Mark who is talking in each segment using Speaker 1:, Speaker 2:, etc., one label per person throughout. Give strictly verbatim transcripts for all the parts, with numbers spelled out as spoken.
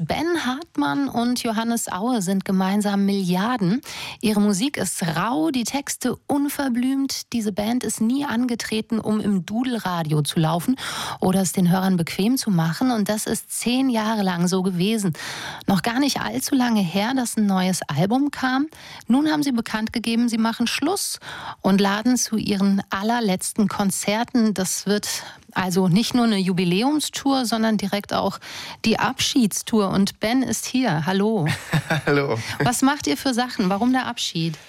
Speaker 1: Ben Hartmann und Johannes Aue sind gemeinsam Milliarden. Ihre Musik ist rau, die Texte unverblümt. Diese Band ist nie angetreten, um im Dudelradio zu laufen oder es den Hörern bequem zu machen. Und das ist zehn Jahre lang so gewesen. Noch gar nicht allzu lange her, dass ein neues Album kam. Nun haben sie bekannt gegeben, sie machen Schluss und laden zu ihren allerletzten Konzerten. Das wird also nicht nur eine Jubiläumstour, sondern direkt auch die Abschiedstour. Und Ben ist hier. Hallo.
Speaker 2: Hallo.
Speaker 1: Was macht ihr für Sachen? Warum der Abschied?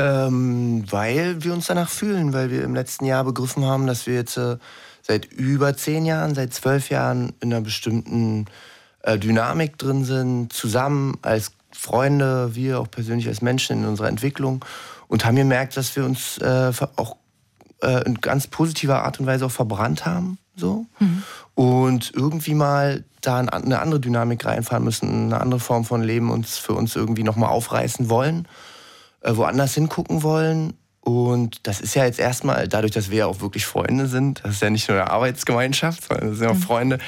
Speaker 2: Ähm, weil wir uns danach fühlen, weil wir im letzten Jahr begriffen haben, dass wir jetzt äh, seit über zehn Jahren, seit zwölf Jahren in einer bestimmten äh, Dynamik drin sind, zusammen als Freunde, wir auch persönlich als Menschen in unserer Entwicklung und haben gemerkt, dass wir uns äh, auch äh, in ganz positiver Art und Weise auch verbrannt haben. So. Mhm. Und irgendwie mal da eine andere Dynamik reinfahren müssen, eine andere Form von Leben uns für uns irgendwie nochmal aufreißen wollen, äh, woanders hingucken wollen. Und das ist ja jetzt erstmal, dadurch, dass wir ja auch wirklich Freunde sind, das ist ja nicht nur eine Arbeitsgemeinschaft, sondern das sind ja auch mhm. Freunde,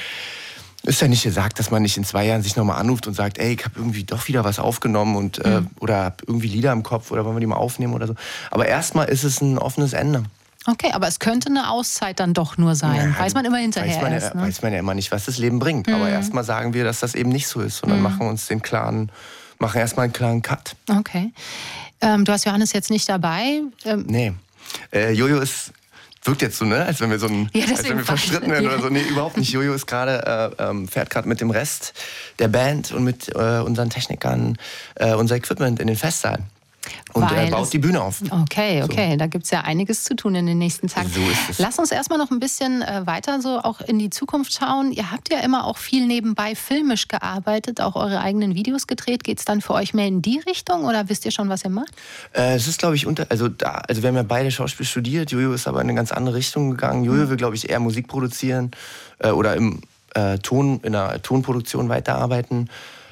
Speaker 2: ist ja nicht gesagt, dass man nicht in zwei Jahren sich nochmal anruft und sagt, ey, ich habe irgendwie doch wieder was aufgenommen und, mhm. äh, oder habe irgendwie Lieder im Kopf oder wollen wir die mal aufnehmen oder so. Aber erstmal ist es ein offenes Ende.
Speaker 1: Okay, aber es könnte eine Auszeit dann doch nur sein. Ja, weiß man immer hinterher
Speaker 2: weiß man,
Speaker 1: erst.
Speaker 2: Ja,
Speaker 1: ne?
Speaker 2: Weiß man ja immer nicht, was das Leben bringt. Mhm. Aber erstmal sagen wir, dass das eben nicht so ist. Und dann mhm. machen wir uns den klaren, machen erstmal einen klaren Cut.
Speaker 1: Okay. Ähm, du hast Johannes jetzt nicht dabei. Ähm
Speaker 2: nee. Äh, Jojo ist, wirkt jetzt so, ne? Als wenn wir so ein, ja, als wenn wir verstritten werden oder so. Nee, überhaupt nicht. Jojo ist gerade, äh, ähm, fährt gerade mit dem Rest der Band und mit äh, unseren Technikern äh, unser Equipment in den Festsaal. Und er baut die Bühne auf.
Speaker 1: Okay, okay. So. Da gibt es ja einiges zu tun in den nächsten Tagen.
Speaker 2: So ist es.
Speaker 1: Lass uns erstmal noch ein bisschen äh, weiter so auch in die Zukunft schauen. Ihr habt ja immer auch viel nebenbei filmisch gearbeitet, auch eure eigenen Videos gedreht. Geht es dann für euch mehr in die Richtung oder wisst ihr schon, was ihr macht?
Speaker 2: Äh, es ist, glaube ich, unter, also, da, also wir haben ja beide Schauspiel studiert. Jojo ist aber in eine ganz andere Richtung gegangen. Jojo mhm. will, glaube ich, eher Musik produzieren äh, oder im äh, Ton, in der Tonproduktion weiterarbeiten.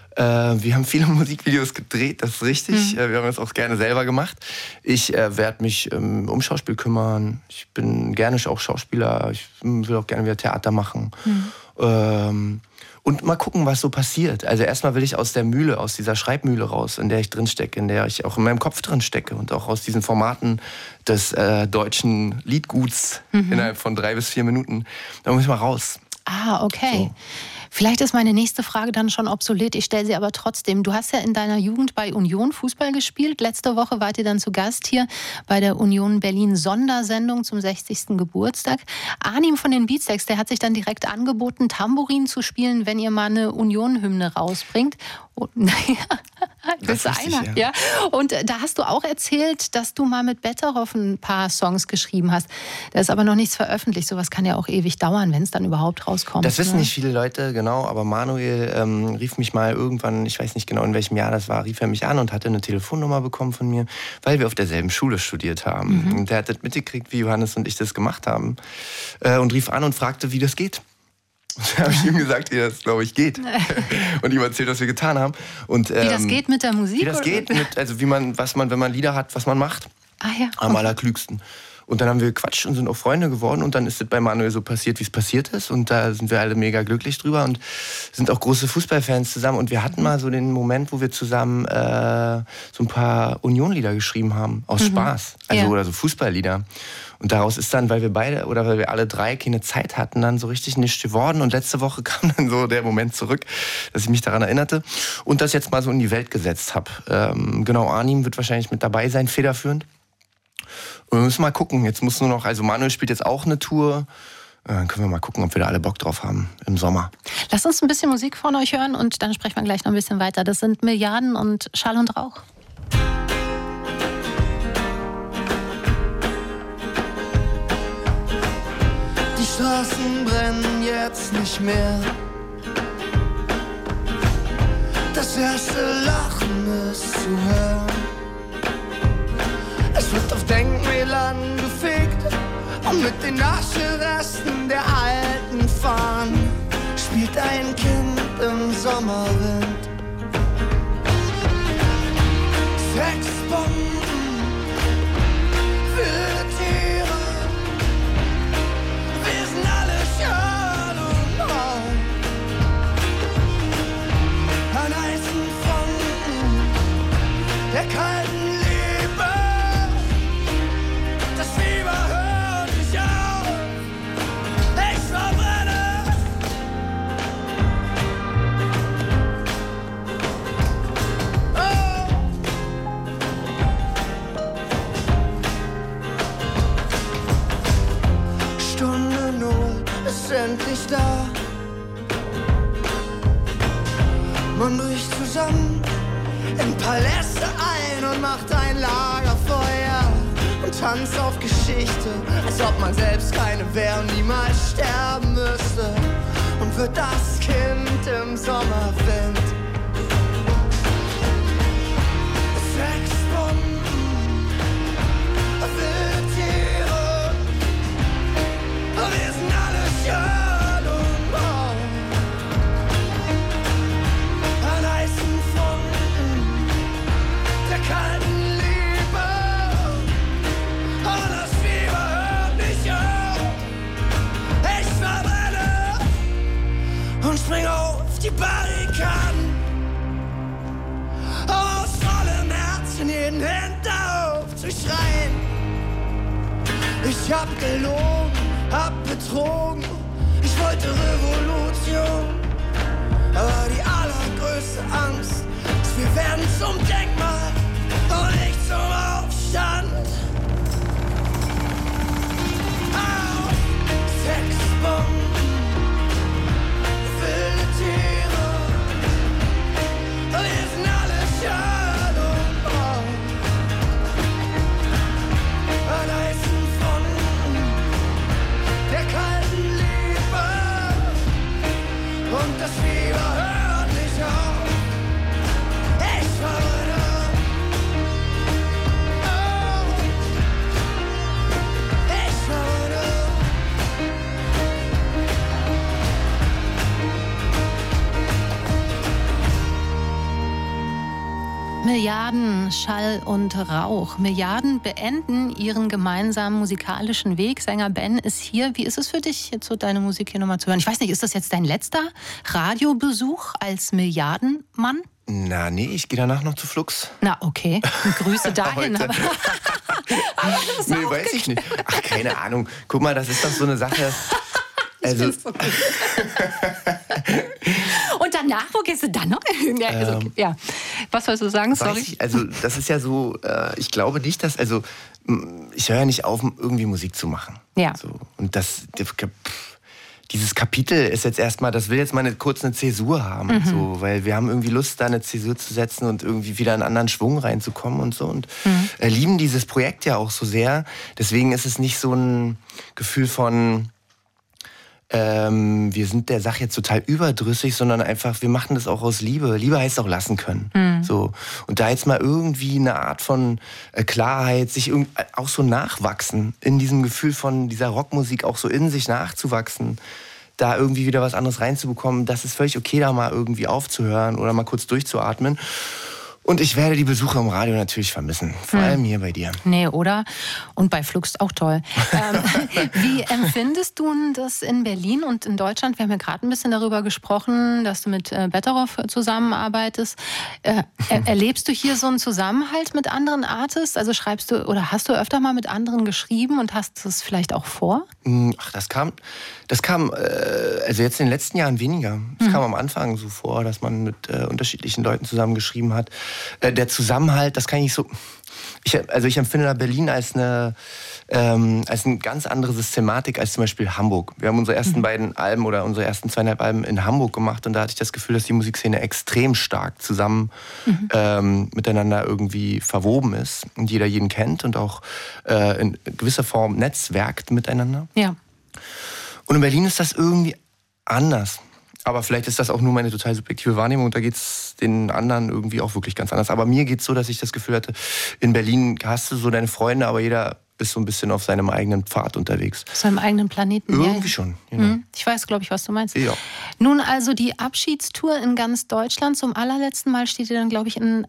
Speaker 2: Wir haben viele Musikvideos gedreht, das ist richtig. Mhm. Wir haben das auch gerne selber gemacht. Ich äh, werde mich ähm, um Schauspiel kümmern. Ich bin gerne auch Schauspieler. Ich will auch gerne wieder Theater machen. Mhm. Ähm, und mal gucken, was so passiert. Also erstmal will ich aus der Mühle, aus dieser Schreibmühle raus, in der ich drin stecke, in der ich auch in meinem Kopf drin stecke und auch aus diesen Formaten des äh, deutschen Liedguts mhm. innerhalb von drei bis vier Minuten. Da muss ich mal raus.
Speaker 1: Ah, okay. So. Vielleicht ist meine nächste Frage dann schon obsolet, ich stelle sie aber trotzdem. Du hast ja in deiner Jugend bei Union Fußball gespielt. Letzte Woche wart ihr dann zu Gast hier bei der Union Berlin Sondersendung zum sechzigsten Geburtstag. Arnim von den Beatsteaks, der hat sich dann direkt angeboten, Tambourin zu spielen, wenn ihr mal eine Union-Hymne rausbringt. Und, naja, das ist einer. Ich, ja. Ja. Und da hast du auch erzählt, dass du mal mit Betteroff ein paar Songs geschrieben hast. Da ist aber noch nichts veröffentlicht. Sowas kann ja auch ewig dauern, wenn es dann überhaupt rauskommt.
Speaker 2: Das wissen
Speaker 1: ne?
Speaker 2: nicht viele Leute, genau. Aber Manuel ähm, rief mich mal irgendwann, ich weiß nicht genau in welchem Jahr das war, rief er mich an und hatte eine Telefonnummer bekommen von mir, weil wir auf derselben Schule studiert haben. Mhm. Und der hat das mitgekriegt, wie Johannes und ich das gemacht haben. Äh, und rief an und fragte, wie das geht. Und da habe ich ihm gesagt, wie das, glaube ich, geht. Und ihm erzählt, was wir getan haben. Und, ähm,
Speaker 1: wie das geht mit der Musik?
Speaker 2: Wie das
Speaker 1: oder?
Speaker 2: geht, mit, also wie man, was man, wenn man Lieder hat, was man macht.
Speaker 1: Ah ja.
Speaker 2: Am okay. allerklügsten. Und dann haben wir gequatscht und sind auch Freunde geworden. Und dann ist es bei Manuel so passiert, wie es passiert ist. Und da sind wir alle mega glücklich drüber und sind auch große Fußballfans zusammen. Und wir hatten mal so den Moment, wo wir zusammen äh, so ein paar Union-Lieder geschrieben haben. Aus mhm. Spaß. Also ja. oder so Fußballlieder. Und daraus ist dann, weil wir beide oder weil wir alle drei keine Zeit hatten, dann so richtig nichts geworden. Und letzte Woche kam dann so der Moment zurück, dass ich mich daran erinnerte und das jetzt mal so in die Welt gesetzt habe. Ähm, genau, Arnim wird wahrscheinlich mit dabei sein, federführend. Und wir müssen mal gucken. Jetzt muss nur noch, also Manuel spielt jetzt auch eine Tour. Dann können wir mal gucken, ob wir da alle Bock drauf haben im Sommer.
Speaker 1: Lasst uns ein bisschen Musik von euch hören und dann sprechen wir gleich noch ein bisschen weiter. Das sind Milliarden und Schall und Rauch.
Speaker 3: Die Straßen brennen jetzt nicht mehr. Das erste Lachen ist zu hören. Es wird auf Denkmälern gefegt und mit den Ascheresten der alten Fahnen spielt ein Kind im Sommerwind. Sexbomben für Tiere, wir sind alle Schall und Rauch. der kalten Liebe. Das Fieber hört nicht auf, ich verbrenne. Oh. Stunde Null ist endlich da. Man bricht zusammen in Paläste ein und macht ein Lagerfeuer und tanzt auf Geschichte, als ob man selbst keine wäre und niemals sterben müsste. Und wird das Kind im Sommerwind. Sexbomben, wilde Tiere, wir sind alle schön und braun. An heißen Fronten der kalten Liebe. Und das Fieber hört nicht auf. Ich verbrenne und spring auf die Barrikaden. Aus vollem Herzen jeden Hinter aufzuschreien. Ich hab gelogen, hab betrogen. Ich wollte Revolution. Aber die allergrößte Angst ist, wir werden zum Denkmal und nicht zum Aufstand. Auf Sexbomben, wilde Tiere, wir sind alle schön und braun. An heißen Fronten der kalten Liebe. Und das Fieber hört nicht auf. Ich verbrenne. Oh. Ich verbrenne.
Speaker 1: Milliarden, Schall und Rauch. Milliarden beenden ihren gemeinsamen musikalischen Weg. Sänger Ben ist hier. Wie ist es für dich, jetzt so deine Musik hier nochmal zu hören? Ich weiß nicht, ist das jetzt dein letzter Radiobesuch als Milliardenmann?
Speaker 2: Na, nee, ich gehe danach noch zu Flux.
Speaker 1: Na, okay. Grüße dahin. aber, aber das
Speaker 2: Nee, weiß ich nicht. Ach, keine Ahnung. Guck mal, das ist doch so eine Sache. Also,
Speaker 1: so gut. Und danach, wo gehst du dann noch? Ja, ist okay. Ja. Was wolltest du sagen? Sorry.
Speaker 2: weiß ich, also das ist ja so, äh, ich glaube nicht, dass, also ich höre ja nicht auf, irgendwie Musik zu machen.
Speaker 1: Ja.
Speaker 2: So. Und das, pff, dieses Kapitel ist jetzt erstmal, das will jetzt mal eine, kurz eine Zäsur haben, mhm. so, weil wir haben irgendwie Lust, da eine Zäsur zu setzen und irgendwie wieder einen anderen Schwung reinzukommen und so. Und mhm. äh, lieben dieses Projekt ja auch so sehr. Deswegen ist es nicht so ein Gefühl von, ähm, wir sind der Sache jetzt total überdrüssig, sondern einfach, wir machen das auch aus Liebe. Liebe heißt auch lassen können. Mhm. So. Und da jetzt mal irgendwie eine Art von äh, Klarheit, sich irg- auch so nachwachsen, in diesem Gefühl von dieser Rockmusik auch so in sich nachzuwachsen, da irgendwie wieder was anderes reinzubekommen, das ist völlig okay, da mal irgendwie aufzuhören oder mal kurz durchzuatmen. Und ich werde die Besuche im Radio natürlich vermissen. Vor hm. allem hier bei dir.
Speaker 1: Nee, oder? Und bei Flux auch toll. ähm, wie empfindest du das in Berlin und in Deutschland? Wir haben ja gerade ein bisschen darüber gesprochen, dass du mit äh, Betteroff zusammenarbeitest. Äh, er, erlebst du hier so einen Zusammenhalt mit anderen Artists? Also schreibst du oder hast du öfter mal mit anderen geschrieben und hast das vielleicht auch vor?
Speaker 2: Ach, das kam, das kam äh, also jetzt in den letzten Jahren weniger. Es mhm. kam am Anfang so vor, dass man mit äh, unterschiedlichen Leuten zusammen geschrieben hat. Der Zusammenhalt, das kann ich nicht so. Ich, also ich empfinde da Berlin als eine, ähm, als eine ganz andere Systematik als zum Beispiel Hamburg. Wir haben unsere ersten mhm. beiden Alben oder unsere ersten zweieinhalb Alben in Hamburg gemacht und da hatte ich das Gefühl, dass die Musikszene extrem stark zusammen mhm. ähm, miteinander irgendwie verwoben ist und jeder jeden kennt und auch äh, in gewisser Form netzwerkt miteinander.
Speaker 1: Ja.
Speaker 2: Und in Berlin ist das irgendwie anders. Aber vielleicht ist das auch nur meine total subjektive Wahrnehmung und da geht es den anderen irgendwie auch wirklich ganz anders. Aber mir geht es so, dass ich das Gefühl hatte, in Berlin hast du so deine Freunde, aber jeder ist so ein bisschen auf seinem eigenen Pfad unterwegs.
Speaker 1: Auf seinem eigenen Planeten.
Speaker 2: Irgendwie
Speaker 1: ja.
Speaker 2: schon. Genau.
Speaker 1: Ich weiß, glaube ich, was du meinst.
Speaker 2: Ja.
Speaker 1: Nun also die Abschiedstour in ganz Deutschland. Zum allerletzten Mal steht ihr dann, glaube ich, in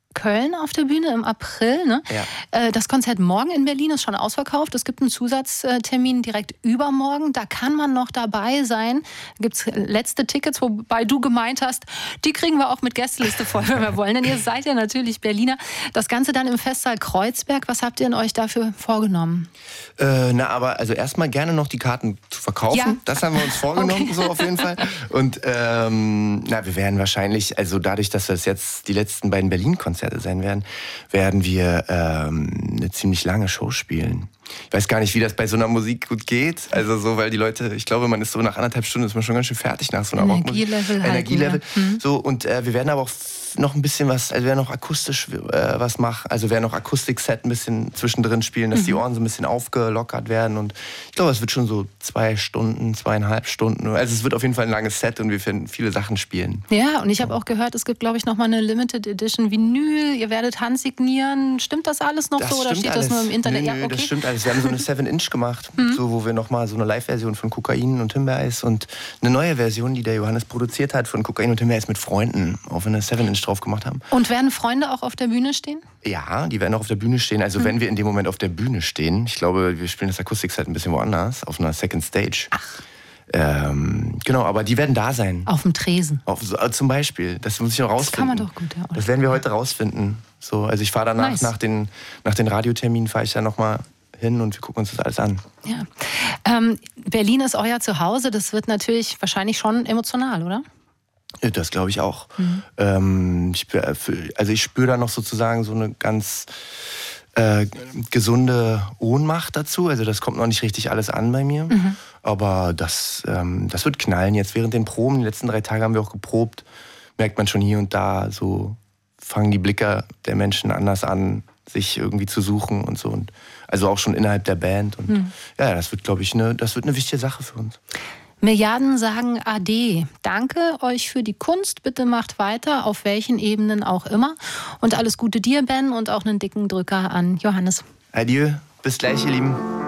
Speaker 1: Köln auf der Bühne im April. Ne?
Speaker 2: Ja.
Speaker 1: Das Konzert morgen in Berlin ist schon ausverkauft. Es gibt einen Zusatztermin direkt übermorgen. Da kann man noch dabei sein. Da gibt es letzte Tickets, wobei du gemeint hast, die kriegen wir auch mit Gästeliste voll, wenn wir wollen. Denn ihr seid ja natürlich Berliner. Das Ganze dann im Festsaal Kreuzberg. Was habt ihr euch dafür vorgenommen?
Speaker 2: Äh, na, aber also erstmal gerne noch die Karten zu verkaufen. Ja. Das haben wir uns vorgenommen, okay. So auf jeden Fall. Und ähm, na, wir werden wahrscheinlich, also dadurch, dass das jetzt die letzten beiden Berlin-Konzerte sein werden, werden wir ähm, eine ziemlich lange Show spielen. Ich weiß gar nicht, wie das bei so einer Musik gut geht. Also so, weil die Leute, ich glaube, man ist so nach anderthalb Stunden ist man schon ganz schön fertig nach so einer
Speaker 1: Energielevel.
Speaker 2: Energielevel. Mhm. So, und äh, wir werden aber auch noch ein bisschen was, also wir werden noch akustisch äh, was machen. Also wir werden noch Akustik-Set ein bisschen zwischendrin spielen, dass mhm. die Ohren so ein bisschen aufgelockert werden. Und ich glaube, es wird schon so zwei Stunden, zweieinhalb Stunden. Also es wird auf jeden Fall ein langes Set und wir werden viele Sachen spielen.
Speaker 1: Ja, und ich habe auch gehört, es gibt, glaube ich, noch mal eine Limited Edition Vinyl. Ihr werdet handsignieren. Stimmt das alles noch
Speaker 2: das
Speaker 1: so oder steht
Speaker 2: alles.
Speaker 1: das nur im Internet?
Speaker 2: Nö,
Speaker 1: ja, okay.
Speaker 2: Das stimmt alles. Wir haben so eine seven inch gemacht, mhm. so, wo wir noch mal so eine Live-Version von Kokain und Himbeereis und eine neue Version, die der Johannes produziert hat, von Kokain und Himbeereis mit Freunden auf eine seven inch drauf gemacht haben.
Speaker 1: Und werden Freunde auch auf der Bühne stehen?
Speaker 2: Ja, die werden auch auf der Bühne stehen. Also mhm. wenn wir in dem Moment auf der Bühne stehen, ich glaube, wir spielen das Akustikset ein bisschen woanders, auf einer Second Stage.
Speaker 1: Ach.
Speaker 2: Ähm, genau, aber die werden da sein.
Speaker 1: Auf dem Tresen?
Speaker 2: Auf, zum Beispiel. Das muss ich noch rausfinden.
Speaker 1: Das kann man doch gut, ja. Oder?
Speaker 2: Das werden wir heute rausfinden. So, also ich fahre danach, nice. nach den, nach den Radioterminen, fahre ich dann nochmal hin und wir gucken uns das alles an.
Speaker 1: Ja. Ähm, Berlin ist euer Zuhause. Das wird natürlich wahrscheinlich schon emotional, oder?
Speaker 2: Das glaube ich auch.
Speaker 1: Mhm.
Speaker 2: Ähm, ich, also ich spüre da noch sozusagen so eine ganz äh, gesunde Ohnmacht dazu. Also das kommt noch nicht richtig alles an bei mir.
Speaker 1: Mhm.
Speaker 2: Aber das, ähm, das wird knallen. Jetzt während den Proben, die letzten drei Tage haben wir auch geprobt, merkt man schon hier und da, so fangen die Blicke der Menschen anders an, sich irgendwie zu suchen und so. Und also auch schon innerhalb der Band. Und mhm. ja, das wird, glaube ich, eine, das wird eine wichtige Sache für uns.
Speaker 1: Milliarden sagen Ade. Danke euch für die Kunst. Bitte macht weiter, auf welchen Ebenen auch immer. Und alles Gute dir, Ben, und auch einen dicken Drücker an Johannes.
Speaker 2: Adieu. Bis gleich, ihr Lieben.